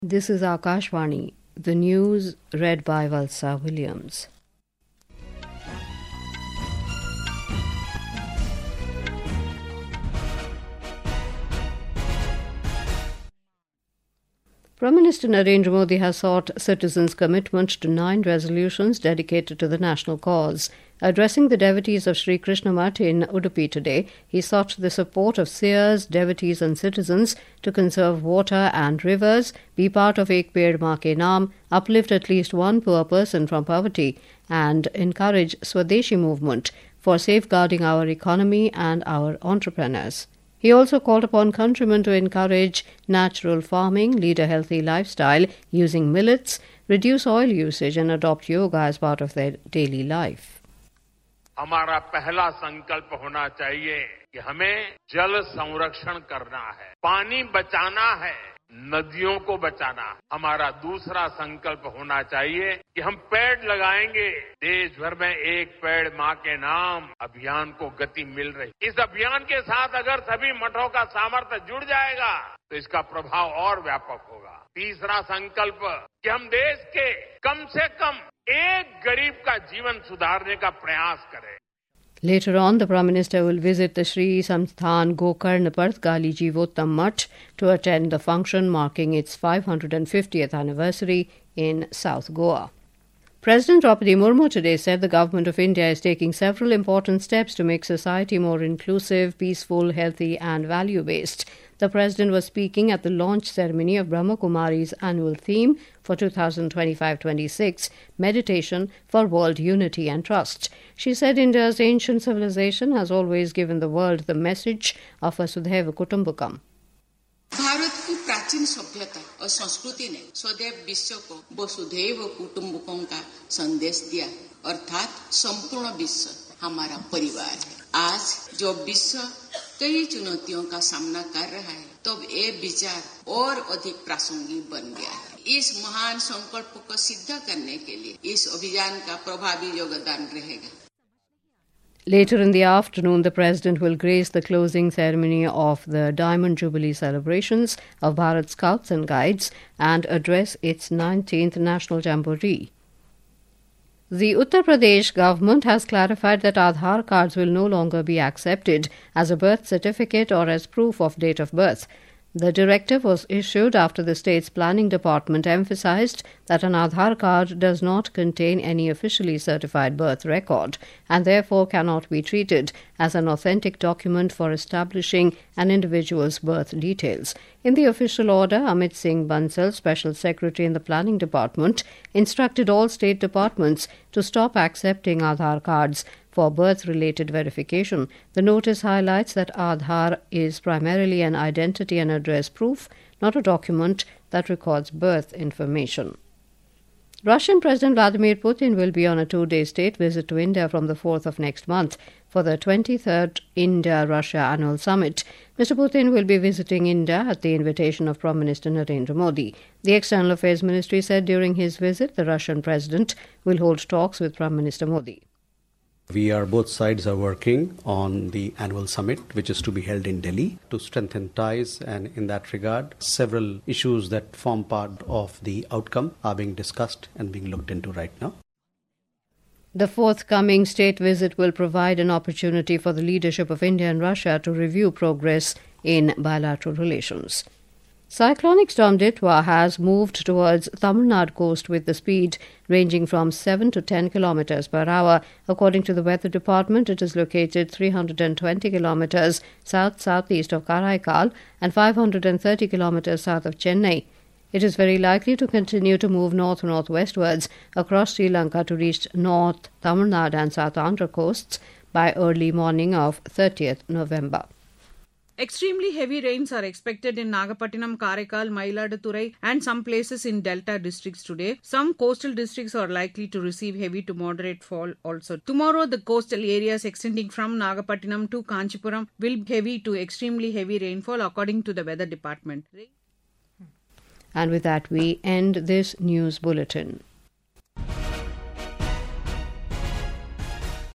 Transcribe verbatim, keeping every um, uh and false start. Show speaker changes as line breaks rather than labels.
This is Akashvani, the news read by Valsa Williams. Prime Minister Narendra Modi has sought citizens' commitment to nine resolutions dedicated to the national cause. Addressing the devotees of Sri Krishna Math in Udupi today, he sought the support of seers, devotees and citizens to conserve water and rivers, be part of Ek Ped Maa Ke Naam, uplift at least one poor person from poverty, and encourage Swadeshi movement for safeguarding our economy and our entrepreneurs. He also called upon countrymen to encourage natural farming, lead a healthy lifestyle using millets, reduce oil usage and adopt yoga as part of their daily life.
हमारा पहला संकल्प होना चाहिए कि हमें जल संरक्षण करना है, पानी बचाना है, नदियों को बचाना है। हमारा दूसरा संकल्प होना चाहिए कि हम पेड़ लगाएंगे। देश भर में एक पेड़ मां के नाम अभियान को गति मिल रही। इस अभियान के साथ अगर सभी मठों का सामर्थ्य जुड़ जाएगा तो इसका प्रभाव और व्यापक होगा। तीसरा संकल्प कि हम देश के कम से कम एक गरीब का जीवन सुधारने का प्रयास करें।
Later on, the Prime Minister will visit the Sri Samsthan Gokarna Gali Jivottam Mutt to attend the function marking its five hundred fiftieth anniversary in South Goa. President Draupadi Murmu today said the Government of India is taking several important steps to make society more inclusive, peaceful, healthy and value-based. The President was speaking at the launch ceremony of Brahma Kumari's annual theme for two thousand twenty-five twenty-six, Meditation for World Unity and Trust. She said India's ancient civilization has always given the world the message of Vasudhaiva Kutumbakam.
Bharat की प्राचीन सभ्यता और संस्कृति ने सदैव विश्व को वसुधैव कुटुंबकम का संदेश दिया, अर्थात संपूर्ण विश्व हमारा परिवार है। आज जो विश्व कई चुनौतियों का सामना कर रहा है, तब ये विचार और अधिक प्रासंगिक बन गया है। इस महान संकल्प को सिद्ध करने के लिए इस अभियान का प्रभावी योगदान रहेगा।
Later in the afternoon, the President will grace the closing ceremony of the Diamond Jubilee celebrations of Bharat Scouts and Guides and address its nineteenth National Jamboree. The Uttar Pradesh government has clarified that Aadhaar cards will no longer be accepted as a birth certificate or as proof of date of birth. The directive was issued after the state's planning department emphasized that an Aadhaar card does not contain any officially certified birth record and therefore cannot be treated as an authentic document for establishing an individual's birth details. In the official order, Amit Singh Bansal, Special Secretary in the Planning Department, instructed all state departments to stop accepting Aadhaar cards for birth-related verification. The notice highlights that Aadhaar is primarily an identity and address proof, not a document that records birth information. Russian President Vladimir Putin will be on a two-day state visit to India from the fourth of next month for the twenty-third India-Russia Annual Summit. Mister Putin will be visiting India at the invitation of Prime Minister Narendra Modi. The External Affairs Ministry said during his visit, the Russian President will hold talks with Prime Minister Modi.
We are, both sides are working on the annual summit, which is to be held in Delhi, to strengthen ties, and in that regard, several issues that form part of the outcome are being discussed and being looked into right now.
The forthcoming state visit will provide an opportunity for the leadership of India and Russia to review progress in bilateral relations. Cyclonic storm Ditwa has moved towards Tamil Nadu coast with the speed ranging from seven to ten kilometers per hour. According to the Weather Department, it is located three hundred twenty kilometers south-southeast of Karaikal and five hundred thirty kilometers south of Chennai. It is very likely to continue to move north-northwestwards across Sri Lanka to reach North Tamil Nadu and South Andhra coasts by early morning of thirtieth November.
Extremely heavy rains are expected in Nagapattinam, Karaikal, Mayiladuthurai and some places in Delta districts today. Some coastal districts are likely to receive heavy to moderate fall also. Tomorrow, the coastal areas extending from Nagapattinam to Kanchipuram will be heavy to extremely heavy rainfall according to the Weather Department.
And with that, we end this news bulletin.